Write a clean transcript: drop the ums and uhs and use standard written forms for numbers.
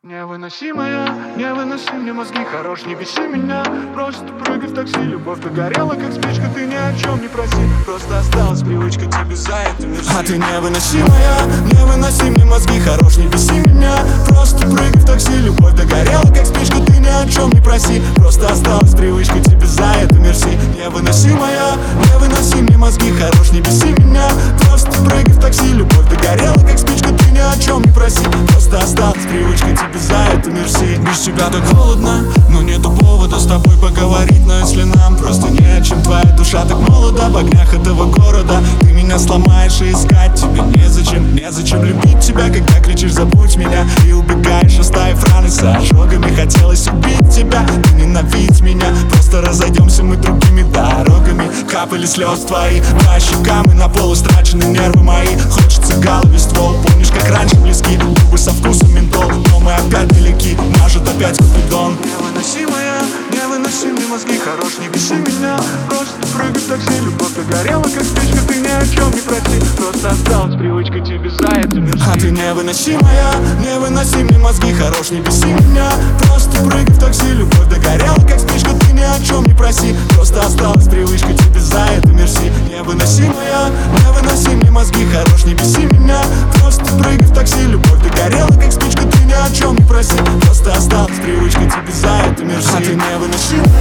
Невыносимая, не выноси мне мозги, хорош, не беси меня. Просто прыгай в такси, любовь догорела, как спичка, ты ни о чем не проси. Просто осталась привычка тебе за это мерси. А ты невыносимая, не выноси мне мозги, хорош, не беси меня. Просто прыгай в такси, любовь догорела, как спичка, ты ни о чем не проси. Просто осталась привычка тебе за это мерси. Невыносимая, не выноси мне мозги, хорош, не беси меня. Просто прыгай в такси, любовь догорела, как спичка, ты ни о чем не проси. Просто осталась привычка тебе за это мерси. Без тебя так холодно, но нету повода с тобой поговорить. Но если нам просто не о чем, твоя душа так молода в огнях этого города. Ты меня сломаешь и искать тебе незачем. Незачем любить тебя, когда кричишь забудь меня. И убегаешь, оставив раны с ожогами. Хотелось убить тебя, ты ненавидь меня. Просто разойдемся мы другими дорогами. Капали слез твои по щекам, и на пол истрачены нервы мои. Хочется голове ствол, помнишь, как раньше близки. Губы со вкусом ментол, но мы опять далеки. Мажет опять купидон. Невыносимая, не выноси мне мозги, хорош, не беси меня. Просто прыгай в такси, любовь догорела, как спичка, ты ни о чем не проси. Просто осталась привычка тебе за это мерси. А ты невыносимая, не выноси мне мозги, хорош, не беси меня. Просто прыгай в такси, любовь догорела, как спичка, ты ни о чем не проси. Просто осталась привычка тебе за это мерси. Невыносимая, не выноси мне мозги, хорош, не беси меня. Просто прыгай в такси, любовь догорела, как спичка, ты ни о чем не проси. Просто осталась привычка тебе за это мерси. А ты невыносимая.